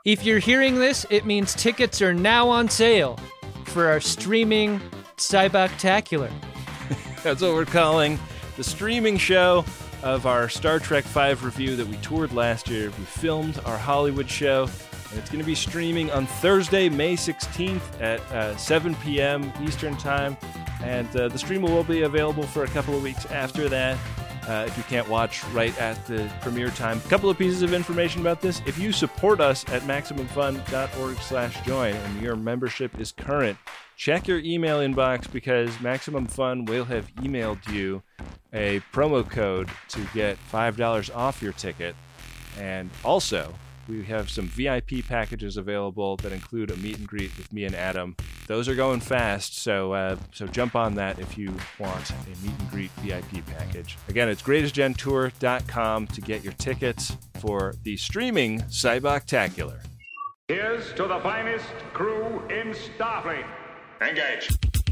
If you're hearing this, it means tickets are now on sale for our streaming Cyboctacular. That's what we're calling the streaming show of our Star Trek V review that we toured last year. We filmed our Hollywood show, and it's going to be streaming on Thursday, May 16th at 7 p.m. Eastern Time. And the stream will be available for a couple of weeks after that. If you can't watch right at the premiere time. A couple of pieces of information about this. If you support us at MaximumFun.org/join and your membership is current, check your email inbox because Maximum Fun will have emailed you a promo code to get $5 off your ticket. And also, we have some VIP packages available that include a meet and greet with me and Adam. Those are going fast, so jump on that if you want a meet and greet VIP package. Again, it's greatestgentour.com to get your tickets for the streaming Cyboctacular. Here's to the finest crew in Starfleet. Engage.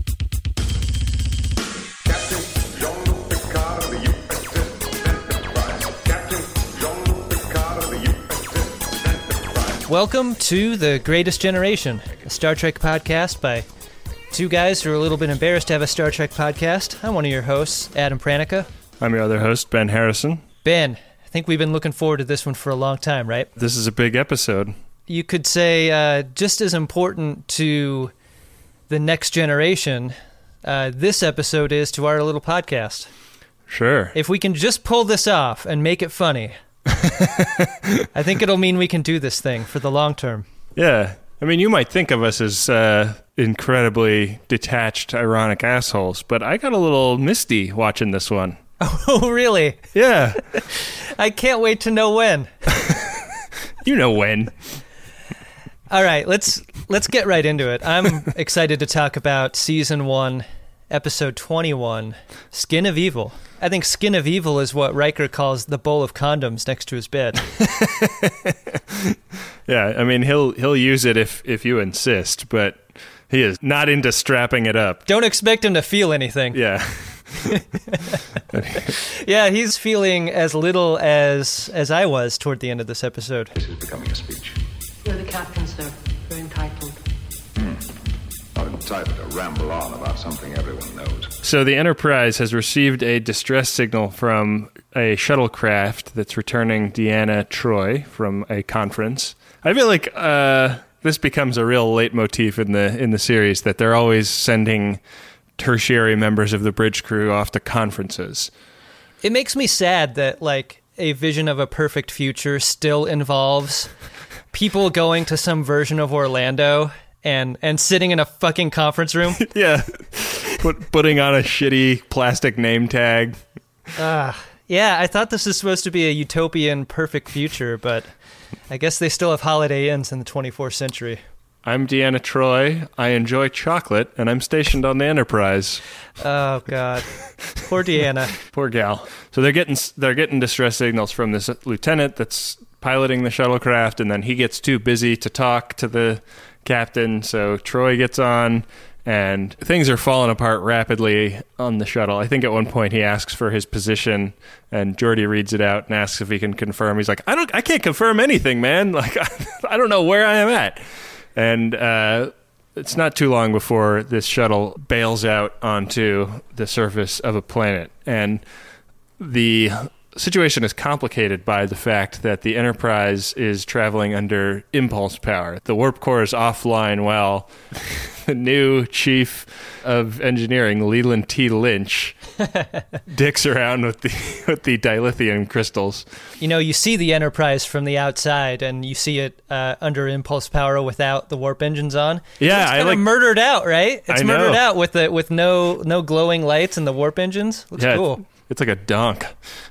Captain Jean-Luc Picard of the USS Enterprise. Captain Jean-Luc Picard of the USS Enterprise. Welcome to The Greatest Generation, a Star Trek podcast by two guys who are a little bit embarrassed to have a Star Trek podcast. I'm one of your hosts, Adam Pranica. I'm your other host, Ben Harrison. Ben, I think we've been looking forward to this one for a long time, right? This is a big episode. You could say just as important to the next generation, this episode is to our little podcast. Sure. If we can just pull this off and make it funny, I think it'll mean we can do this thing for the long term. Yeah. I mean, you might think of us as incredibly detached, ironic assholes, but I got a little misty watching this one. Oh, really? Yeah. I can't wait to know when. You know when. All right, let's get right into it. I'm excited to talk about Season 1, Episode 21, Skin of Evil. I think Skin of Evil is what Riker calls the bowl of condoms next to his bed. Yeah, I mean, he'll use it if you insist, but he is not into strapping it up. Don't expect him to feel anything. Yeah. Yeah, he's feeling as little as I was toward the end of this episode. This is becoming a speech. You're the captain, sir. You're entitled. Not entitled to ramble on about something everyone knows. So the Enterprise has received a distress signal from a shuttlecraft that's returning Deanna Troi from a conference. I feel like this becomes a real leitmotif in the series, that they're always sending tertiary members of the bridge crew off to conferences. It makes me sad that, like, a vision of a perfect future still involves people going to some version of Orlando and sitting in a fucking conference room. Yeah. Putting on a shitty plastic name tag. Yeah, I thought this was supposed to be a utopian perfect future, but I guess they still have Holiday Inns in the 24th century. I'm Deanna Troi. I enjoy chocolate, and I'm stationed on the Enterprise. Oh, God. Poor Deanna. Poor gal. So they're getting distress signals from this lieutenant that's piloting the shuttlecraft, and then he gets too busy to talk to the captain, so Troi gets on, and things are falling apart rapidly on the shuttle. I think at one point he asks for his position, and Geordi reads it out and asks if he can confirm. He's like, I can't confirm anything, man. Like, I don't know where I am at. And it's not too long before this shuttle bails out onto the surface of a planet. And the situation is complicated by the fact that the Enterprise is traveling under impulse power. The warp core is offline while the new chief of engineering, Leland T. Lynch, dicks around with the dilithium crystals. You know, you see the Enterprise from the outside, and you see it under impulse power without the warp engines on. Yeah, it's kind of murdered out, right? It's murdered out with no glowing lights and the warp engines. Looks cool. It's like a donk.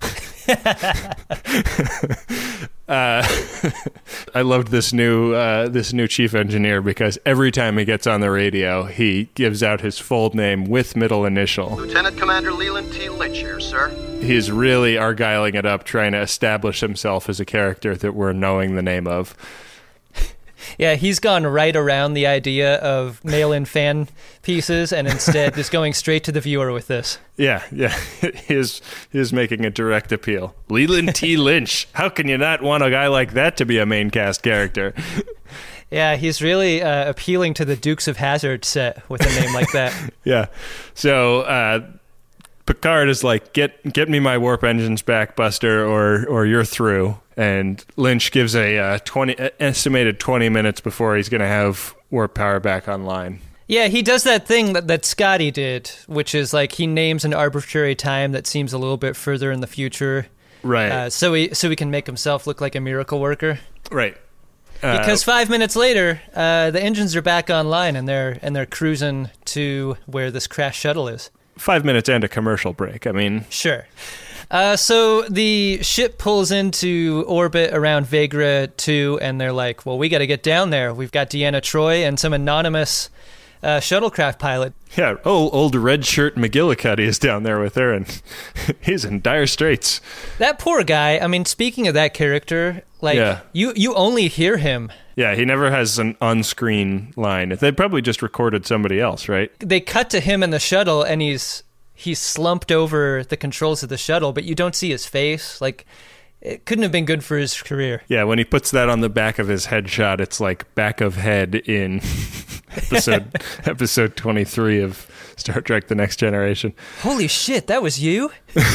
I loved this new chief engineer because every time he gets on the radio, he gives out his full name with middle initial. Lieutenant Commander Leland T. Lynch here, sir. He's really argyling it up, trying to establish himself as a character that we're knowing the name of. Yeah, he's gone right around the idea of mail-in fan pieces and instead is going straight to the viewer with this. Yeah. He is making a direct appeal. Leland T. Lynch. How can you not want a guy like that to be a main cast character? Yeah, he's really appealing to the Dukes of Hazzard set with a name like that. Yeah. So Picard is like, get me my warp engines back, Buster, or you're through. And Lynch gives a estimated 20 minutes before he's going to have warp power back online. Yeah, he does that thing that Scotty did, which is like he names an arbitrary time that seems a little bit further in the future. Right. So he can make himself look like a miracle worker. Right. Because 5 minutes later, the engines are back online and they're cruising to where this crash shuttle is. 5 minutes and a commercial break. I mean, sure. So the ship pulls into orbit around Vegra 2, and they're like, well, we got to get down there. We've got Deanna Troi and some anonymous shuttlecraft pilot. Yeah, old red shirt McGillicuddy is down there with her, and he's in dire straits. That poor guy. I mean, speaking of that character, like you only hear him. Yeah, he never has an on-screen line. They probably just recorded somebody else, right? They cut to him in the shuttle, and he's slumped over the controls of the shuttle, but you don't see his face. Like, it couldn't have been good for his career. Yeah, when he puts that on the back of his headshot, it's like back of head in episode 23 of Star Trek The Next Generation. Holy shit, that was you?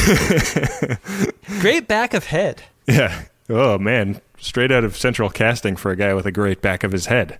Great back of head. Yeah. Oh, man. Straight out of central casting for a guy with a great back of his head.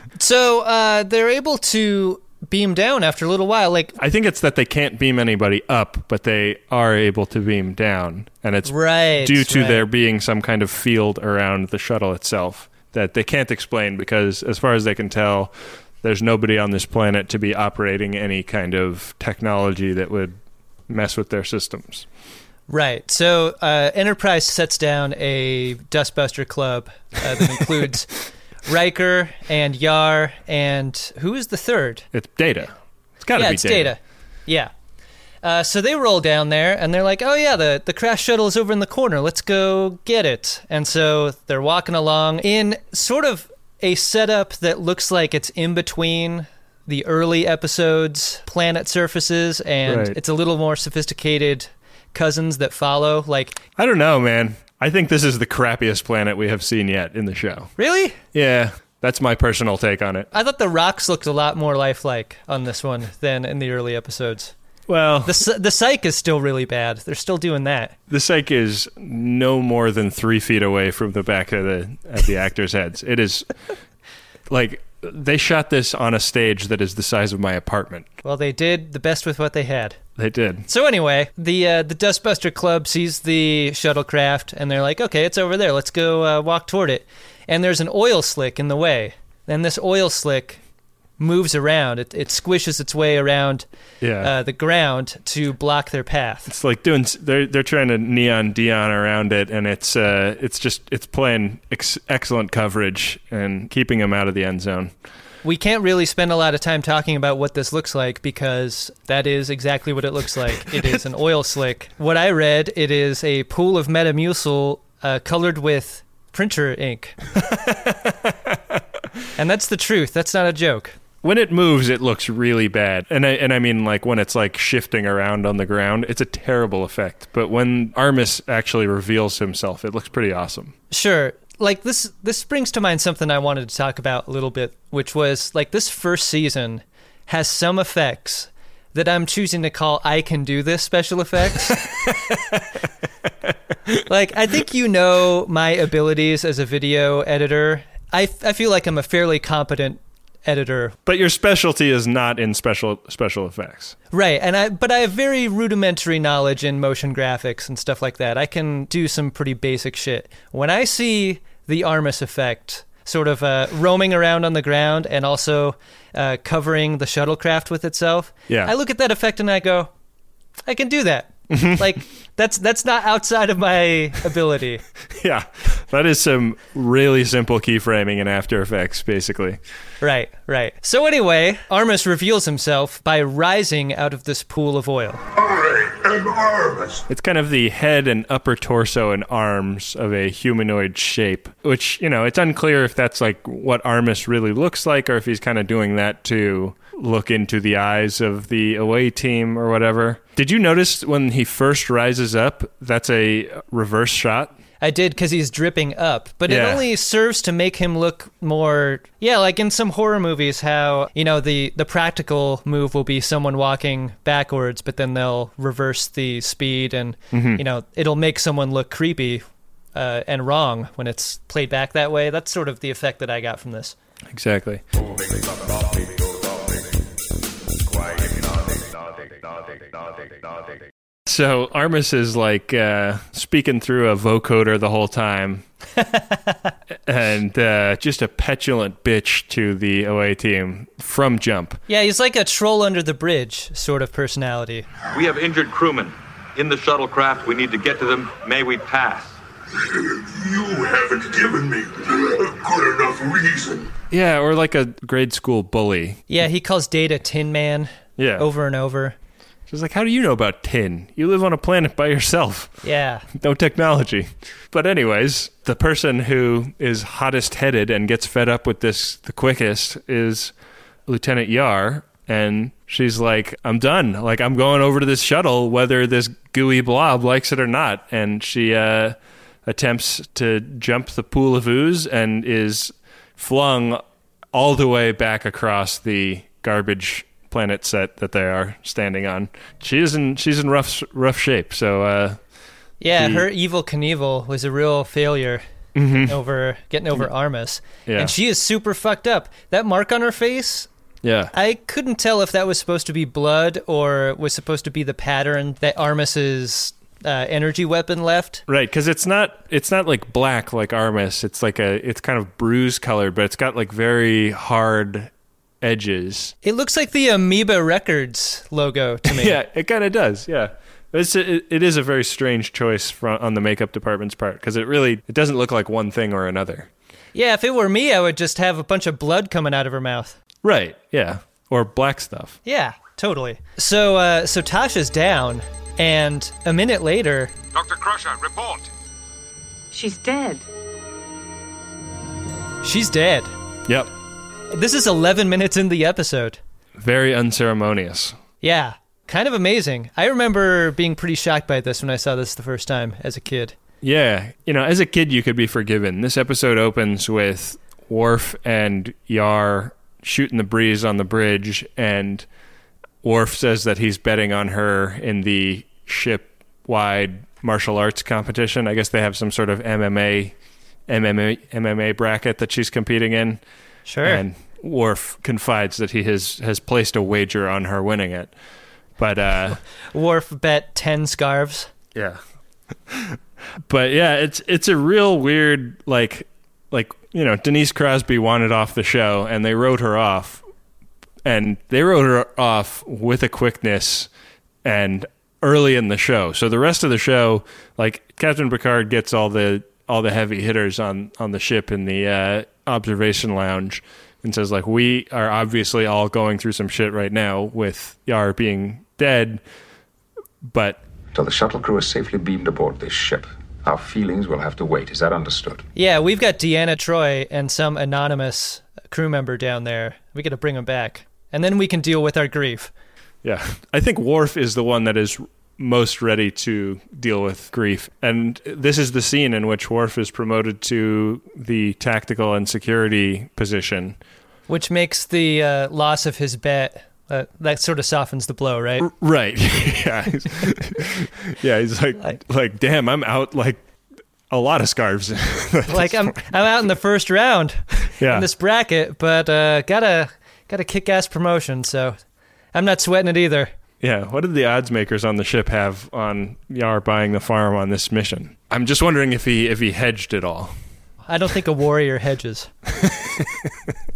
So they're able to beam down after a little while. Like, I think it's that they can't beam anybody up, but they are able to beam down. And it's due to there being some kind of field around the shuttle itself that they can't explain because, as far as they can tell, there's nobody on this planet to be operating any kind of technology that would mess with their systems. Right. So Enterprise sets down a Dustbuster club that includes Riker and Yar and who is the third? It's Data. It's got to be Data. Yeah. So they roll down there and they're like, oh yeah, the crash shuttle is over in the corner. Let's go get it. And so they're walking along in sort of a setup that looks like it's in between the early episodes, planet surfaces, and it's a little more sophisticated cousins that follow. Like, I don't know, man. I think this is the crappiest planet we have seen yet in the show. Really? Yeah, that's my personal take on it. I thought the rocks looked a lot more lifelike on this one than in the early episodes. Well, the psych is still really bad. They're still doing that. The psych is no more than 3 feet away from the back of the actors' heads. It is like they shot this on a stage that is the size of my apartment. Well, they did the best with what they had. They did. So anyway, the Dustbuster Club sees the shuttlecraft, and they're like, okay, it's over there. Let's go walk toward it. And there's an oil slick in the way. And this oil slick moves around. It squishes its way around the ground to block their path. It's like they're trying to neon Dion around it, and it's playing excellent coverage and keeping them out of the end zone. We can't really spend a lot of time talking about what this looks like because that is exactly what it looks like. It is an oil slick. What I read, it is a pool of Metamucil colored with printer ink. And that's the truth. That's not a joke. When it moves, it looks really bad. And I mean, like, when it's, like, shifting around on the ground, it's a terrible effect. But when Armis actually reveals himself, it looks pretty awesome. Sure. Like, this brings to mind something I wanted to talk about a little bit, which was, like, this first season has some effects that I'm choosing to call I Can Do This special effects. Like, I think you know my abilities as a video editor. I feel like I'm a fairly competent editor. But your specialty is not in special effects. Right, but I have very rudimentary knowledge in motion graphics and stuff like that. I can do some pretty basic shit. When I see the Armis effect sort of roaming around on the ground and also covering the shuttlecraft with itself, I look at that effect and I go, I can do that. Like, that's not outside of my ability. Yeah, that is some really simple keyframing in After Effects, basically. Right. So anyway, Armus reveals himself by rising out of this pool of oil. I am Armus. It's kind of the head and upper torso and arms of a humanoid shape, which, it's unclear if that's like what Armus really looks like or if he's kind of doing that to look into the eyes of the away team or whatever. Did you notice when he first rises up, that's a reverse shot? I did, because he's dripping up, but it only serves to make him look more, like in some horror movies, how, the practical move will be someone walking backwards, but then they'll reverse the speed and, it'll make someone look creepy and wrong when it's played back that way. That's sort of the effect that I got from this. Exactly. So Armus is like speaking through a vocoder the whole time and just a petulant bitch to the away team from jump. Yeah, he's like a troll under the bridge sort of personality. We have injured crewmen in the shuttlecraft. We need to get to them. May we pass? You haven't given me a good enough reason. Yeah, or like a grade school bully. Yeah, he calls Data Tin Man over and over. She's like, how do you know about tin? You live on a planet by yourself. Yeah. No technology. But anyways, the person who is hottest-headed and gets fed up with this the quickest is Lieutenant Yar. And she's like, I'm done. Like, I'm going over to this shuttle, whether this gooey blob likes it or not. And she attempts to jump the pool of ooze and is flung all the way back across the garbage planet set that they are standing on. She's in rough shape. So her Evel Knievel was a real failure getting over Armus. Yeah. And she is super fucked up. That mark on her face, I couldn't tell if that was supposed to be blood or was supposed to be the pattern that Armus's energy weapon left. Right, because it's not like black like Armus. It's kind of bruise colored, but it's got like very hard edges. It looks like the Amoeba Records logo to me. Yeah, it kind of does. Yeah, it is a very strange choice on the makeup department's part because it doesn't look like one thing or another. Yeah, if it were me, I would just have a bunch of blood coming out of her mouth. Right. Yeah, or black stuff. Yeah, totally. So Tasha's down, and a minute later, Dr. Crusher, report. She's dead. She's dead. Yep. This is 11 minutes in the episode. Very unceremonious. Yeah, kind of amazing. I remember being pretty shocked by this when I saw this the first time as a kid. Yeah, as a kid you could be forgiven. This episode opens with Worf and Yar shooting the breeze on the bridge, and Worf says that he's betting on her in the ship-wide martial arts competition. I guess they have some sort of MMA bracket that she's competing in. Sure. And Worf confides that he has placed a wager on her winning it. But Worf bet 10 scarves. Yeah. But yeah, it's a real weird like Denise Crosby wanted off the show and they wrote her off. And they wrote her off with a quickness and early in the show. So the rest of the show, like Captain Picard gets all the heavy hitters on the ship in the observation lounge and says like, we are obviously all going through some shit right now with Yar being dead, but till the shuttle crew is safely beamed aboard this ship, our feelings will have to wait. Is that understood? Yeah, we've got Deanna Troi and some anonymous crew member down there. We got to bring them back, and then we can deal with our grief. Yeah, I think Worf is the one that is most ready to deal with grief. And this is the scene in which Worf is promoted to the tactical and security position. Which makes the loss of his bet, that sort of softens the blow, right? Right. Yeah. He's like, damn, I'm out like a lot of scarves. Like I'm out in the first round in this bracket, but got a kick-ass promotion, so I'm not sweating it either. Yeah, what did the odds makers on the ship have on Yar buying the farm on this mission? I'm just wondering if he hedged it all. I don't think a warrior hedges.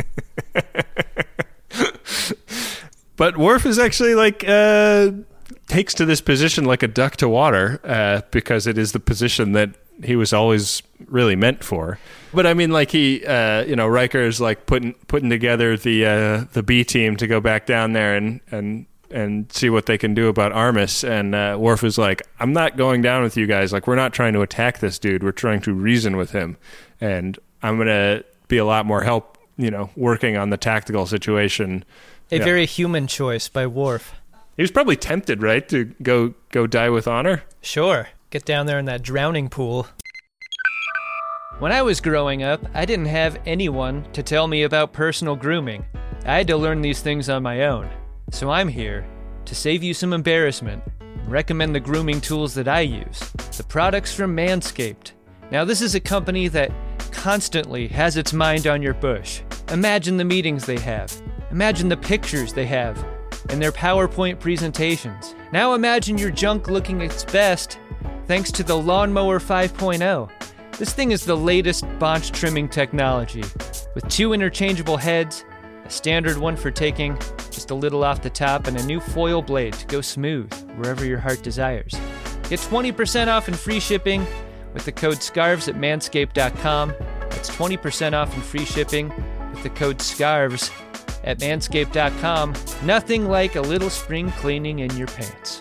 But Worf is actually like takes to this position like a duck to water because it is the position that he was always really meant for. But I mean, like Riker is like putting together the B team to go back down there and see what they can do about Armis. And Worf is like, I'm not going down with you guys. Like, we're not trying to attack this dude. We're trying to reason with him. And I'm going to be a lot more help, working on the tactical situation. A very human choice by Worf. He was probably tempted, right, to go die with honor? Sure. Get down there in that drowning pool. When I was growing up, I didn't have anyone to tell me about personal grooming. I had to learn these things on my own. So I'm here to save you some embarrassment and recommend the grooming tools that I use. The products from Manscaped. Now, this is a company that constantly has its mind on your bush. Imagine the meetings they have. Imagine the pictures they have and their PowerPoint presentations. Now imagine your junk looking its best thanks to the Lawnmower 5.0. This thing is the latest bonch trimming technology with 2 interchangeable heads, a standard one for taking just a little off the top, and a new foil blade to go smooth wherever your heart desires. Get 20% off and free shipping with the code SCARVES at manscaped.com. That's 20% off and free shipping with the code SCARVES at manscaped.com. Nothing like a little spring cleaning in your pants.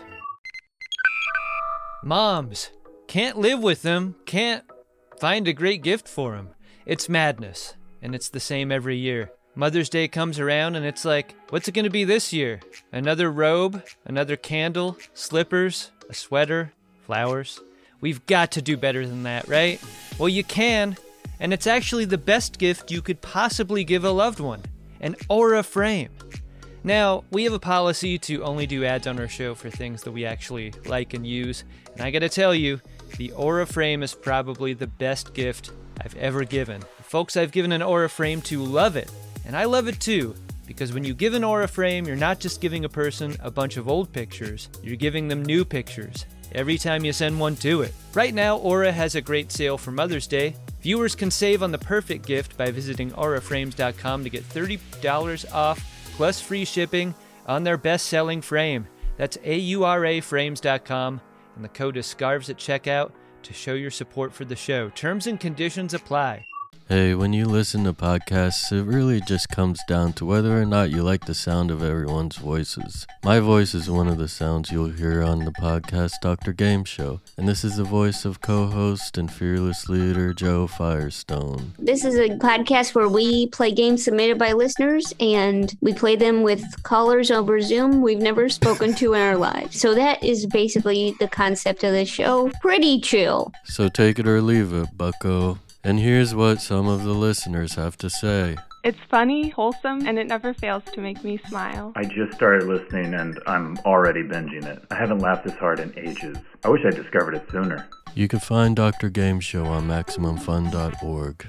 Moms, can't live with them, can't find a great gift for them. It's madness, and it's the same every year. Mother's Day comes around and it's like, what's it going to be this year? Another robe, another candle, slippers, a sweater, flowers. We've got to do better than that, right? Well, you can, and it's actually the best gift you could possibly give a loved one, an Aura frame. Now, we have a policy to only do ads on our show for things that we actually like and use, and I gotta tell you, the Aura frame is probably the best gift I've ever given. The folks I've given an Aura frame to love it. And I love it too, because when you give an Aura frame, you're not just giving a person a bunch of old pictures, you're giving them new pictures every time you send one to it. Right now, Aura has a great sale for Mother's Day. Viewers can save on the perfect gift by visiting auraframes.com to get $30 off plus free shipping on their best-selling frame. That's auraframes.com, and the code is SCARVES at checkout to show your support for the show. Terms and conditions apply. Hey, when you listen to podcasts, it really just comes down to whether or not you like the sound of everyone's voices. My voice is one of the sounds you'll hear on the podcast Dr. Game Show, and this is the voice of co-host and fearless leader Joe Firestone. This is a podcast where we play games submitted by listeners, and we play them with callers over Zoom we've never spoken to in our lives. So that is basically the concept of the show. Pretty chill. So take it or leave it, bucko. And here's what some of the listeners have to say. It's funny, wholesome, and it never fails to make me smile. I just started listening and I'm already binging it. I haven't laughed this hard in ages. I wish I discovered it sooner. You can find Dr. Game Show on MaximumFun.org.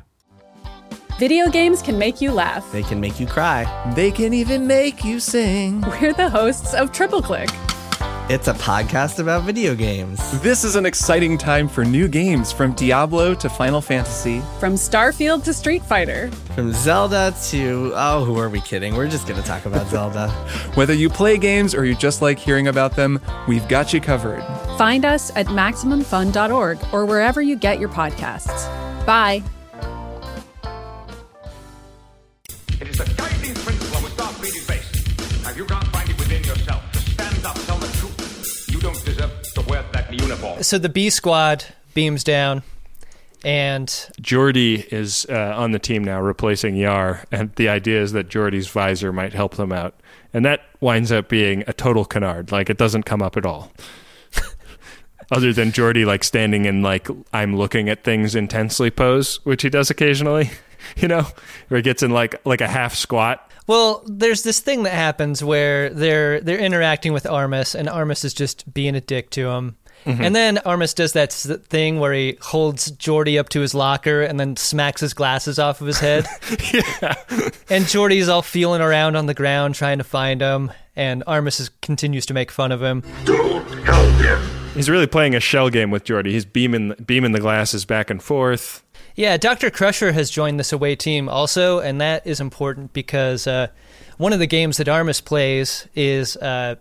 Video games can make you laugh. They can make you cry. They can even make you sing. We're the hosts of Triple Click. It's a podcast about video games. This is an exciting time for new games, from Diablo to Final Fantasy. From Starfield to Street Fighter. From Zelda to... oh, who are we kidding? We're just going to talk about Zelda. Whether you play games or you just like hearing about them, we've got you covered. Find us at MaximumFun.org or wherever you get your podcasts. Bye. It is a guiding principle of Starfleet base. Have you can't find it within yourself to stand up, tell the truth. You don't deserve to wear that uniform. So the B squad beams down, and Geordi is on the team now, replacing Yar, and the idea is that Geordi's visor might help them out, and that winds up being a total canard. Like, it doesn't come up at all. Other than Geordi, like, standing in, like, I'm looking at things intensely pose, which he does occasionally, where he gets in like a half squat. Well, there's this thing that happens where they're interacting with Armis, and Armis is just being a dick to him. Mm-hmm. And then Armis does that thing where he holds Geordi up to his locker and then smacks his glasses off of his head. Yeah. And Geordi's all feeling around on the ground trying to find him, and Armis continues to make fun of him. Don't help him. He's really playing a shell game with Geordi. He's beaming the glasses back and forth. Yeah, Dr. Crusher has joined this away team also, and that is important because one of the games that Armis plays is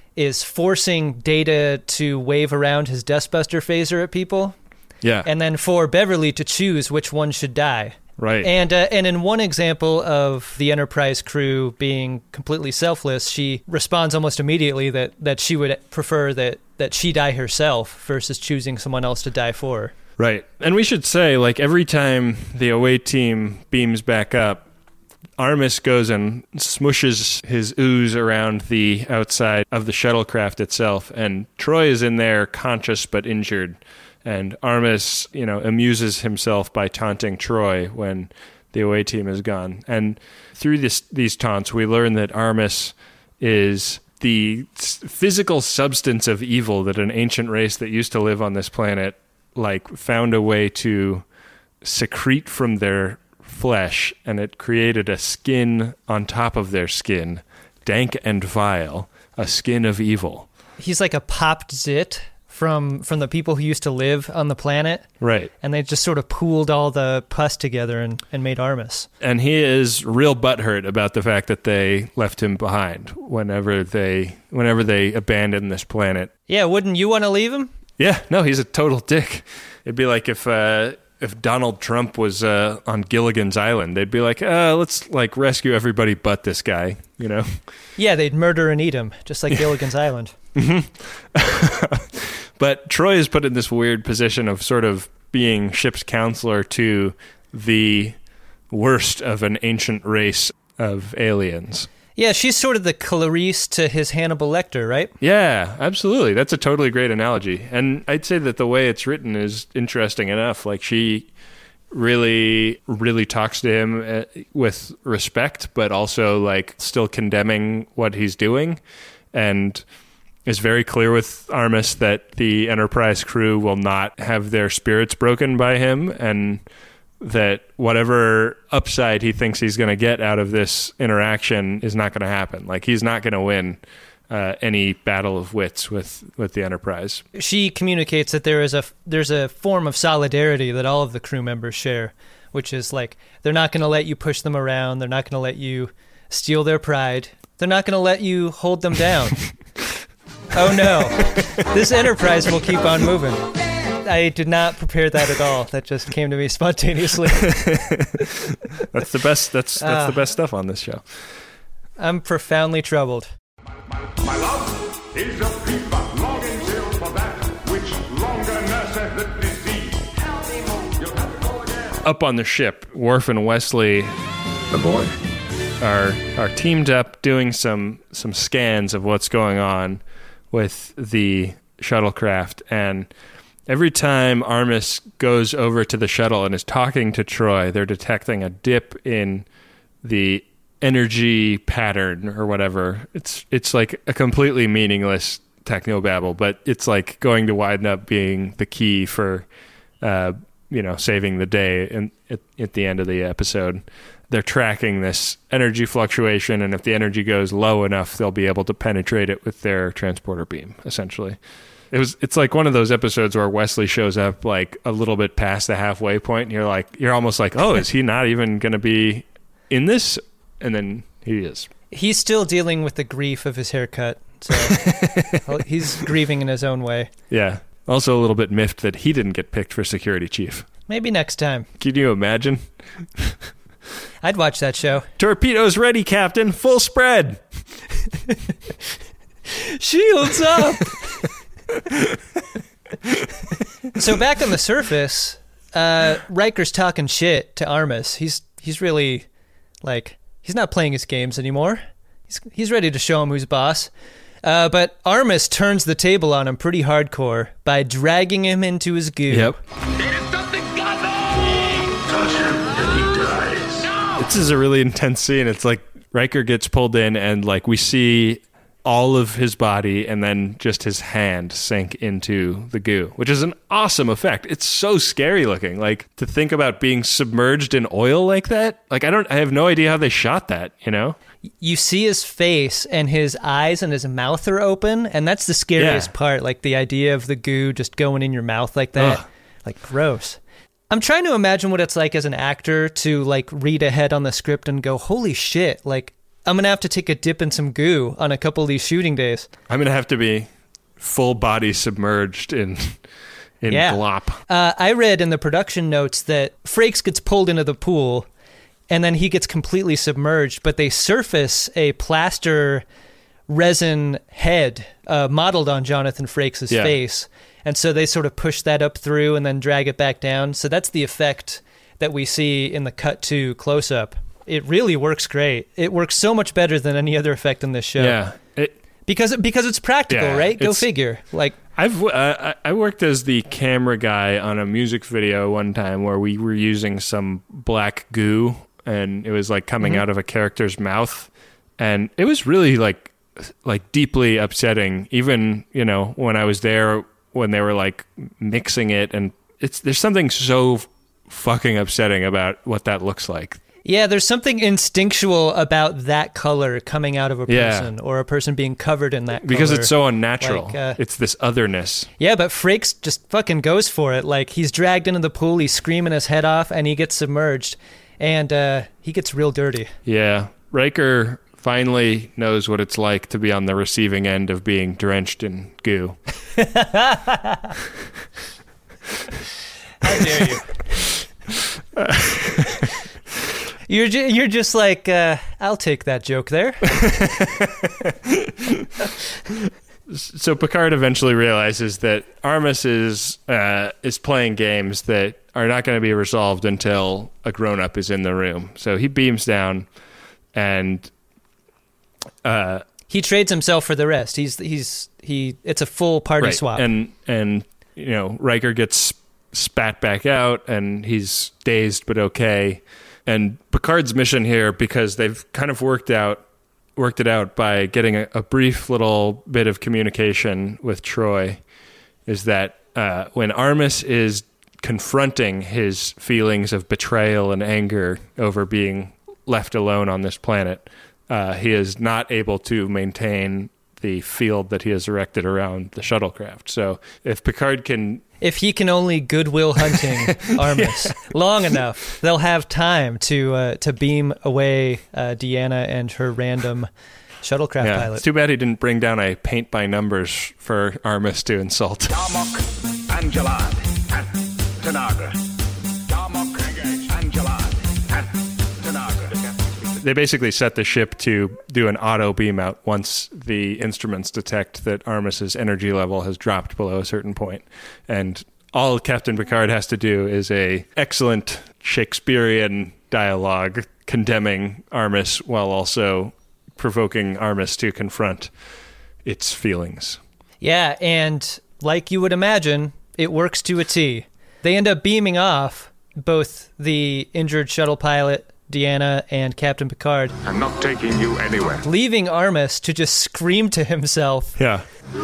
is forcing Data to wave around his Dustbuster phaser at people. Yeah. And then for Beverly to choose which one should die. Right. And in one example of the Enterprise crew being completely selfless, she responds almost immediately that she would prefer that she die herself versus choosing someone else to die for her. Right. And we should say, like, every time the away team beams back up, Armis goes and smushes his ooze around the outside of the shuttlecraft itself, and Troy is in there conscious but injured. And Armis, amuses himself by taunting Troy when the away team is gone. And through these taunts, we learn that Armis is the physical substance of evil that an ancient race that used to live on this planet, found a way to secrete from their flesh, and it created a skin on top of their skin, dank and vile, a skin of evil. He's like a popped zit from the people who used to live on the planet. Right. And they just sort of pooled all the pus together and made Armis. And he is real butthurt about the fact that they left him behind whenever they abandoned this planet. Yeah, wouldn't you want to leave him? Yeah, no, he's a total dick. It'd be like if Donald Trump was on Gilligan's Island, they'd be like, let's rescue everybody but this guy, Yeah, they'd murder and eat him, just like Gilligan's Island. Mm-hmm. But Troy is put in this weird position of sort of being ship's counselor to the worst of an ancient race of aliens. Yeah, she's sort of the Clarice to his Hannibal Lecter, right? Yeah, absolutely. That's a totally great analogy. And I'd say that the way it's written is interesting enough. Like, she really, really talks to him with respect, but also, still condemning what he's doing. And is very clear with Armis that the Enterprise crew will not have their spirits broken by him, and that whatever upside he thinks he's going to get out of this interaction is not going to happen. He's not going to win any battle of wits with the Enterprise. She communicates that there's a form of solidarity that all of the crew members share, which is they're not going to let you push them around. They're not going to let you steal their pride. They're not going to let you hold them down. Oh no, this Enterprise will keep on moving. I did not prepare that at all. That just came to me spontaneously. That's the best. That's the best stuff on this show. I'm profoundly troubled. My love is a fever, longing till for that which longer nurseth the disease. You'll have to go again. Up on the ship, Worf and Wesley, the boy, are teamed up doing some scans of what's going on with the shuttlecraft, and every time Armis goes over to the shuttle and is talking to Troy, they're detecting a dip in the energy pattern or whatever. It's like a completely meaningless technobabble, but it's going to wind up being the key for saving the day at the end of the episode. They're tracking this energy fluctuation, and if the energy goes low enough, they'll be able to penetrate it with their transporter beam, essentially. It's like one of those episodes where Wesley shows up a little bit past the halfway point, and you're almost like, oh, is he not even going to be in this? And then he is. He's still dealing with the grief of his haircut, so he's grieving in his own way. Yeah. Also a little bit miffed that he didn't get picked for security chief. Maybe next time. Can you imagine? I'd watch that show. Torpedoes ready, Captain. Full spread. Shields up. So back on the surface, Riker's talking shit to Armis. He's really he's not playing his games anymore. He's ready to show him who's boss. But Armis turns the table on him pretty hardcore by dragging him into his goo. Yep. This is a really intense scene. It's like Riker gets pulled in and we see all of his body and then just his hand sink into the goo, which is an awesome effect. It's so scary looking. To think about being submerged in oil like that. I have no idea how they shot that, You see his face and his eyes and his mouth are open, and that's the scariest part. The idea of the goo just going in your mouth like that. Ugh. Gross. I'm trying to imagine what it's like as an actor to read ahead on the script and go, holy shit, I'm going to have to take a dip in some goo on a couple of these shooting days. I'm going to have to be full body submerged in glop. I read in the production notes that Frakes gets pulled into the pool and then he gets completely submerged, but they surface a plaster resin head modeled on Jonathan Frakes' face. And so they sort of push that up through and then drag it back down. So that's the effect that we see in the cut to close-up. It really works great. It works so much better than any other effect in this show. Yeah. Because it's practical, right? Go figure. Like I worked as the camera guy on a music video one time where we were using some black goo and it was like coming out of a character's mouth, and it was really like deeply upsetting. Even, you know, when I was there when they were like mixing it, and there's something so fucking upsetting about what that looks like. Yeah, there's something instinctual about that color coming out of a person or a person being covered in that color. Because it's so unnatural. It's this otherness. Yeah, but Frakes just fucking goes for it. Like, he's dragged into the pool, he's screaming his head off, and he gets submerged. And he gets real dirty. Yeah. Riker finally knows what it's like to be on the receiving end of being drenched in goo. How dare you? You're just like, I'll take that joke there. So Picard eventually realizes that Armus is playing games that are not going to be resolved until a grown-up is in the room. So he beams down, and he trades himself for the rest. It's a full party swap. And you know, Riker gets spat back out, and he's dazed but okay. And Picard's mission here, because they've kind of worked it out by getting a brief little bit of communication with Troi, is that when Armus is confronting his feelings of betrayal and anger over being left alone on this planet, he is not able to maintain the field that he has erected around the shuttlecraft. So if he can only goodwill hunting Armus long enough, they'll have time to beam away Deanna and her random shuttlecraft pilot. It's too bad he didn't bring down a paint by numbers for Armus to insult. Darmok, Angelad, at Tanagra. Darmok, Angelad, at Tanagra. They basically set the ship to do an auto beam out once the instruments detect that Armus's energy level has dropped below a certain point. And all Captain Picard has to do is a excellent Shakespearean dialogue condemning Armus while also provoking Armus to confront its feelings. Yeah, and like you would imagine, it works to a T. They end up beaming off both the injured shuttle pilot, Deanna, and Captain Picard. I'm not taking you anywhere. Leaving Armus to just scream to himself. Yeah.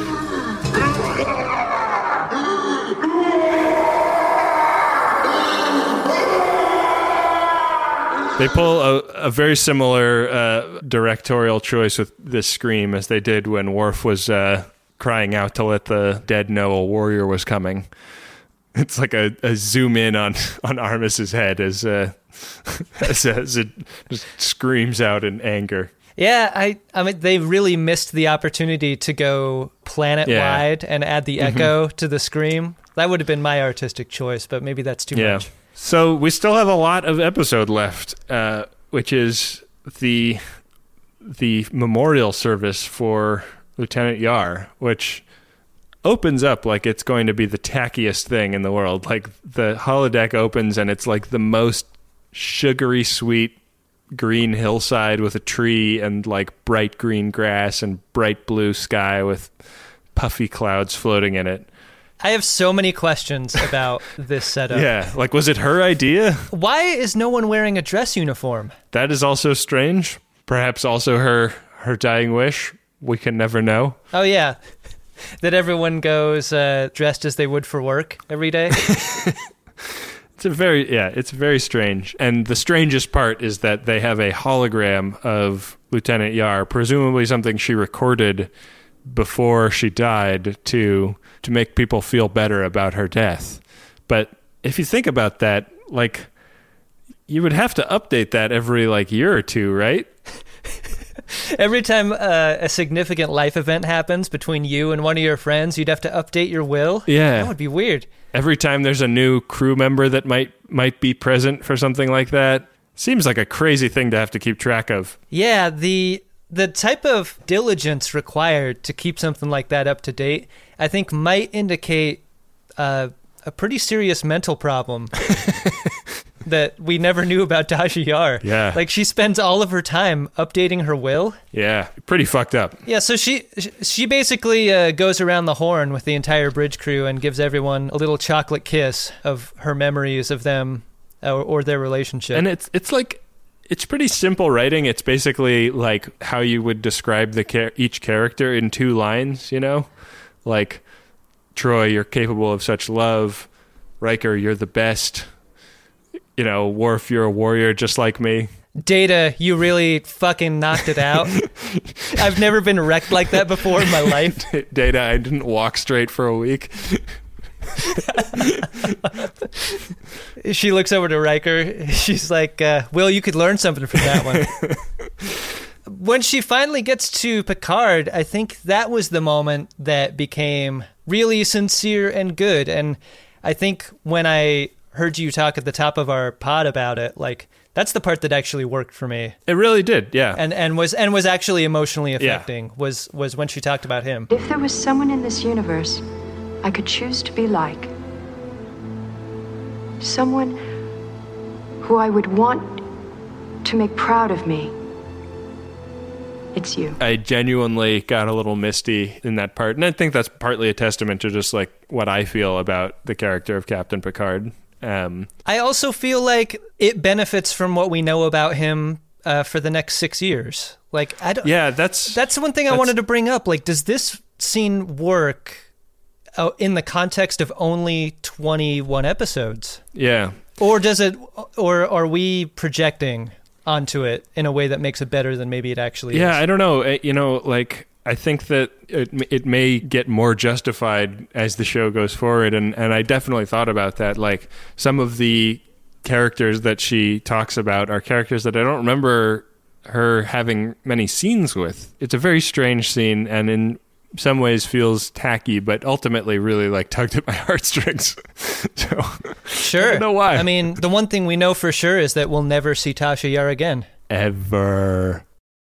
They pull a very similar directorial choice with this scream as they did when Worf was crying out to let the dead know a warrior was coming. It's like a zoom in on Armus's head as it just screams out in anger. Yeah, I mean, they really missed the opportunity to go planet-wide and add the echo to the scream. That would have been my artistic choice, but maybe that's too much. So we still have a lot of episode left, which is the memorial service for Lieutenant Yar, which opens up like it's going to be the tackiest thing in the world. Like, the holodeck opens and it's like the most sugary sweet green hillside with a tree and like bright green grass and bright blue sky with puffy clouds floating in it. I have so many questions about this setup. Yeah, like, was it her idea? Why is no one wearing a dress uniform? That is also strange. Perhaps also her dying wish. We can never know. Oh, yeah. That everyone goes dressed as they would for work every day. It's very strange. And the strangest part is that they have a hologram of Lieutenant Yar, presumably something she recorded before she died to make people feel better about her death. But if you think about that, like, you would have to update that every like year or two, right? Every time a significant life event happens between you and one of your friends, you'd have to update your will. Yeah. That would be weird. Every time there's a new crew member that might be present for something like that. Seems like a crazy thing to have to keep track of. Yeah, the type of diligence required to keep something like that up to date, I think might indicate a pretty serious mental problem that we never knew about Tasha Yar. Yeah. Like, she spends all of her time updating her will. Yeah, pretty fucked up. Yeah, so she basically goes around the horn with the entire bridge crew and gives everyone a little chocolate kiss of her memories of them or their relationship. And it's like, it's pretty simple writing. It's basically like how you would describe each character in 2 lines, you know? Like, Troy, you're capable of such love. Riker, you're the best. You know, Worf, you're a warrior just like me. Data, you really fucking knocked it out. I've never been wrecked like that before in my life. Data, I didn't walk straight for a week. She looks over to Riker. She's like, Will, you could learn something from that one. When she finally gets to Picard, I think that was the moment that became really sincere and good. And I think when I heard you talk at the top of our pod about it, like, that's the part that actually worked for me. It really did, yeah. And was actually emotionally affecting, was when she talked about him. If there was someone in this universe I could choose to be like, someone who I would want to make proud of me, it's you. I genuinely got a little misty in that part, and I think that's partly a testament to just like what I feel about the character of Captain Picard. I also feel like it benefits from what we know about him for the next 6 years. Like, I don't. Yeah, that's one thing I wanted to bring up. Like, does this scene work in the context of only 21 episodes? Yeah. Or does it? Or are we projecting onto it in a way that makes it better than maybe it actually is? Yeah, I don't know. You know, like, I think that it may get more justified as the show goes forward, and I definitely thought about that. Like, some of the characters that she talks about are characters that I don't remember her having many scenes with. It's a very strange scene, and in some ways feels tacky, but ultimately really like tugged at my heartstrings. So, sure. I don't know why. I mean, the one thing we know for sure is that we'll never see Tasha Yar again. Ever.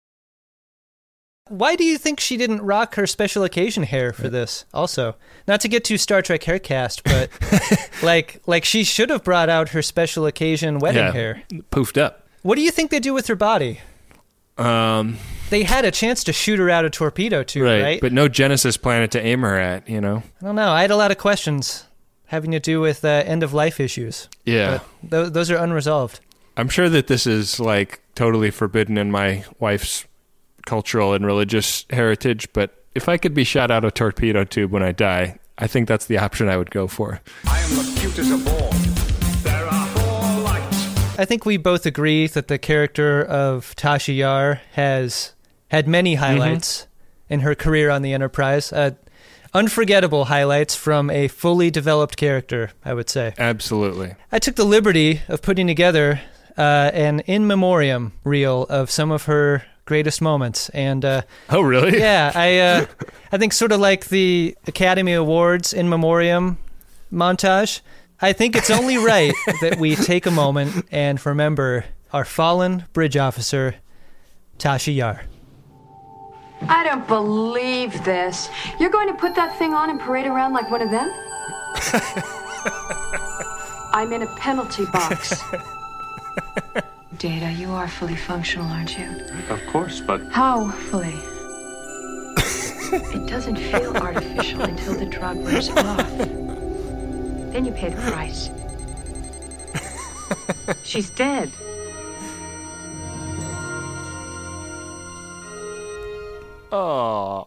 Why do you think she didn't rock her special occasion hair for this? Also, not to get too Star Trek haircast, but like she should have brought out her special occasion wedding hair. Poofed up. What do you think they do with her body? They had a chance to shoot her out a torpedo tube, right? But no Genesis planet to aim her at, you know? I don't know. I had a lot of questions having to do with end-of-life issues. Yeah. But those are unresolved. I'm sure that this is, like, totally forbidden in my wife's cultural and religious heritage, but if I could be shot out a torpedo tube when I die, I think that's the option I would go for. I am the cutest of all. There are 4 lights. I think we both agree that the character of Tasha Yar has had many highlights in her career on the Enterprise. Unforgettable highlights from a fully developed character, I would say. Absolutely. I took the liberty of putting together an in memoriam reel of some of her greatest moments, and oh really? Yeah, I think sort of like the Academy Awards in memoriam montage. I think it's only right that we take a moment and remember our fallen bridge officer, Tasha Yar. I don't believe this. You're going to put that thing on and parade around like one of them? I'm in a penalty box. Data, you are fully functional, aren't you? Of course, but... How fully? It doesn't feel artificial until the drug wears off. Then you pay the price. She's dead. Oh.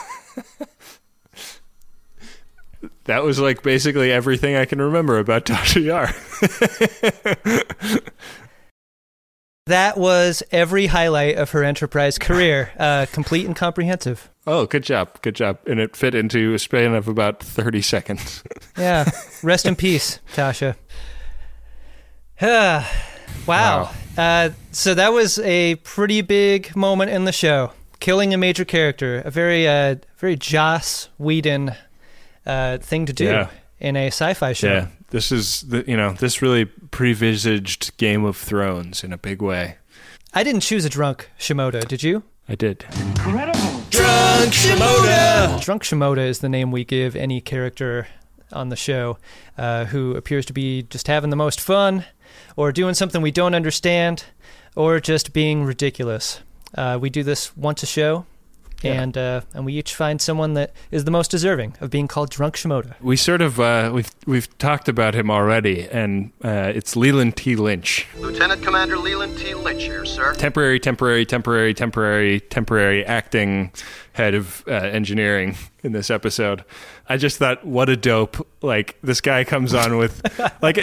That was like basically everything I can remember about Tasha Yar. That was every highlight of her Enterprise career, complete and comprehensive. Oh, good job. Good job. And it fit into a span of about 30 seconds. Yeah. Rest in peace, Tasha. Wow. So that was a pretty big moment in the show. killing a major character, a very Joss Whedon thing to do in a sci-fi show. Yeah, this is this really previsaged Game of Thrones in a big way. I didn't choose a drunk Shimoda, did you? I did. Incredible. Drunk Shimoda! Drunk Shimoda is the name we give any character on the show who appears to be just having the most fun, or doing something we don't understand, or just being ridiculous. We do this once a show, and we each find someone that is the most deserving of being called Drunk Shimoda. We sort of we've talked about him already, and it's Leland T. Lynch. Lieutenant Commander Leland T. Lynch here, sir. Temporary acting head of engineering in this episode. I just thought, what a dope. Like, this guy comes on with, like,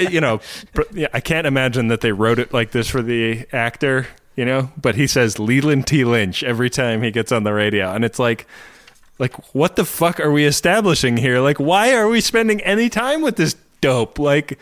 I can't imagine that they wrote it like this for the actor, but he says Leland T. Lynch every time he gets on the radio. And it's like, what the fuck are we establishing here? Like, why are we spending any time with this dope? Like,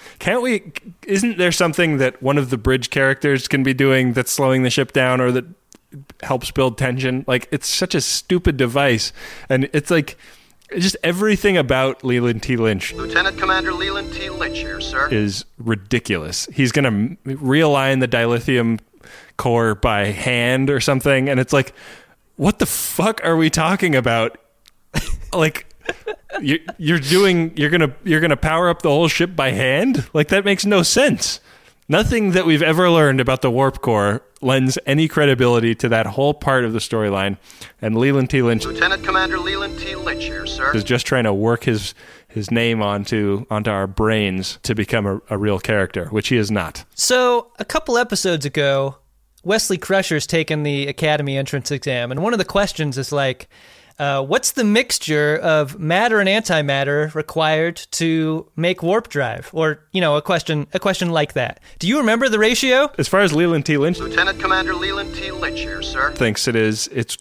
isn't there something that one of the bridge characters can be doing that's slowing the ship down or that helps build tension? Like, it's such a stupid device. And it's like, just everything about Leland T. Lynch. Lieutenant Commander Leland T. Lynch here, sir. Is ridiculous. He's going to realign the dilithium core by hand or something. And it's like, what the fuck are we talking about? Like, you're gonna power up the whole ship by hand? Like, that makes no sense. Nothing that we've ever learned about the warp core lends any credibility to that whole part of the storyline. And Leland T. Lynch, Lieutenant Commander Leland T. Lynch here, sir, is just trying to work his name onto our brains to become a real character, which he is not. So a couple episodes ago, Wesley Crusher's taken the Academy entrance exam, and one of the questions is like, what's the mixture of matter and antimatter required to make warp drive? Or, a question like that. Do you remember the ratio? As far as Leland T. Lynch, Lieutenant Commander Leland T. Lynch here, sir, thinks it's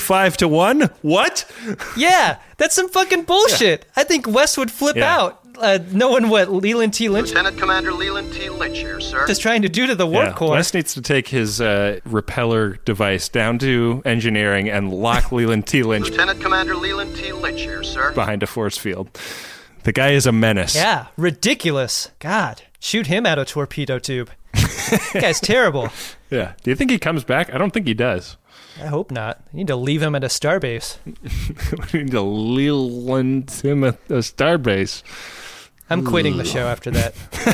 25-1. What? Yeah, that's some fucking bullshit. Yeah. I think Wes would flip out. Knowing what Leland T. Lynch, Lieutenant Commander Leland T. Lynch here, sir, is trying to do to the warp core. Wes needs to take his repeller device down to engineering and lock Leland T. Lynch, Lieutenant Commander Leland T. Lynch here, sir, behind a force field. The guy is a menace. Yeah, ridiculous. God, shoot him out a torpedo tube. That guy's terrible. Yeah. Do you think he comes back? I don't think he does. I hope not. You need to leave him at a starbase. We need to Leland him at a starbase. I'm quitting the show after that.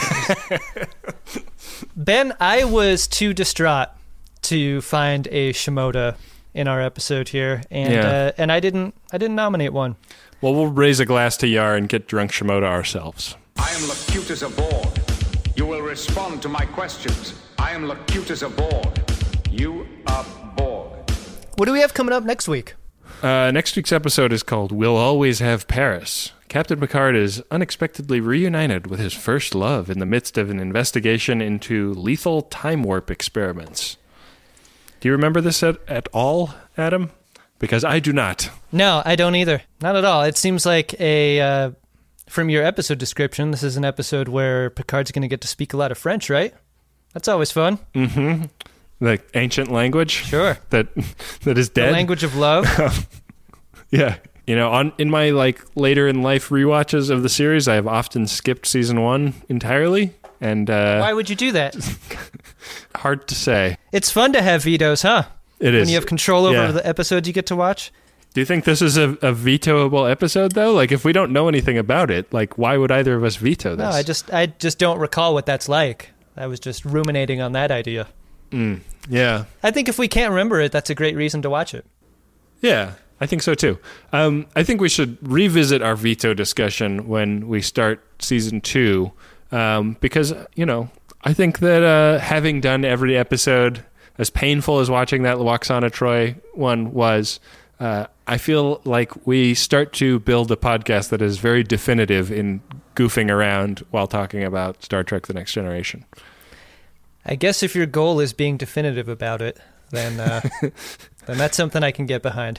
Ben, I was too distraught to find a Shimoda in our episode here, and I didn't nominate one. Well, we'll raise a glass to Yar and get drunk Shimoda ourselves. I am Locutus aboard. You will respond to my questions. I am Locutus aboard. You aboard. What do we have coming up next week? Next week's episode is called We'll Always Have Paris. Captain Picard is unexpectedly reunited with his first love in the midst of an investigation into lethal time warp experiments. Do you remember this at all, Adam? Because I do not. No, I don't either. Not at all. It seems like from your episode description, this is an episode where Picard's going to get to speak a lot of French, right? That's always fun. Mm-hmm. The ancient language? Sure. That is dead? The language of love? Yeah. In my later in life rewatches of the series, I have often skipped season 1 entirely. And why would you do that? Hard to say. It's fun to have vetoes, huh? It is. When you have control over the episodes you get to watch. Do you think this is a vetoable episode, though? Like, if we don't know anything about it, why would either of us veto this? No, I just don't recall what that's like. I was just ruminating on that idea. Yeah. I think if we can't remember it, that's a great reason to watch it. Yeah, I think so too. I think we should revisit our veto discussion when we start season 2, because, I think that having done every episode, as painful as watching that Lwaxana Troi one was, I feel like we start to build a podcast that is very definitive in goofing around while talking about Star Trek: The Next Generation. I guess if your goal is being definitive about it, then that's something I can get behind.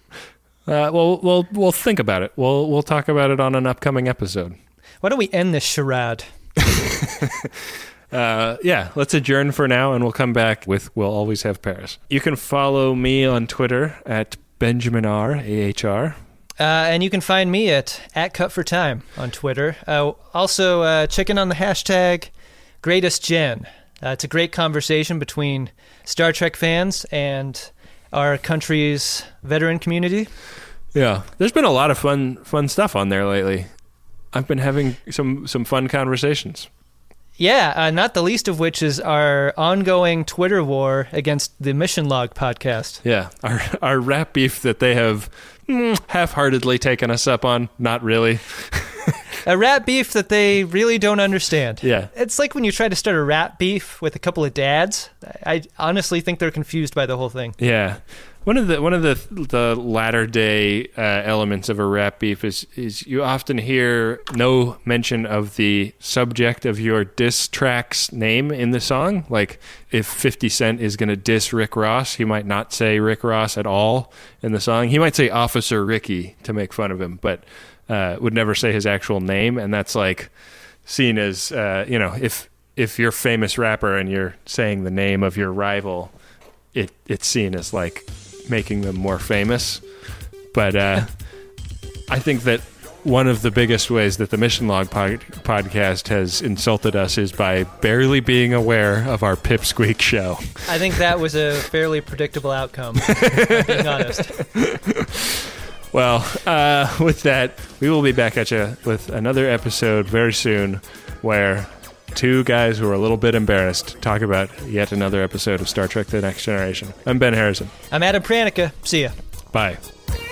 We'll think about it. We'll talk about it on an upcoming episode. Why don't we end this charade? let's adjourn for now, and we'll come back with We'll Always Have Paris. You can follow me on Twitter at Benjamin R, AHR. And you can find me at Cut for Time on Twitter. Also, check in on the hashtag GreatestGen. It's a great conversation between Star Trek fans and our country's veteran community. Yeah, there's been a lot of fun stuff on there lately. I've been having some fun conversations. Yeah, not the least of which is our ongoing Twitter war against the Mission Log podcast. Yeah, our rap beef that they have half-heartedly taken us up on. Not really. A rap beef that they really don't understand. Yeah. It's like when you try to start a rap beef with a couple of dads. I honestly think they're confused by the whole thing. Yeah. One of the latter day elements of a rap beef is you often hear no mention of the subject of your diss track's name in the song. Like if 50 Cent is going to diss Rick Ross, he might not say Rick Ross at all in the song. He might say Officer Ricky to make fun of him, but would never say his actual name. And that's like seen as if you're a famous rapper and you're saying the name of your rival, it's seen as like making them more famous. But I think that one of the biggest ways that the Mission Log podcast has insulted us is by barely being aware of our Pipsqueak show. I think that was a fairly predictable outcome, if I'm being honest. Well, with that, we will be back at you with another episode very soon where two guys who are a little bit embarrassed talk about yet another episode of Star Trek The Next Generation. I'm Ben Harrison. I'm Adam Pranica. See ya. Bye.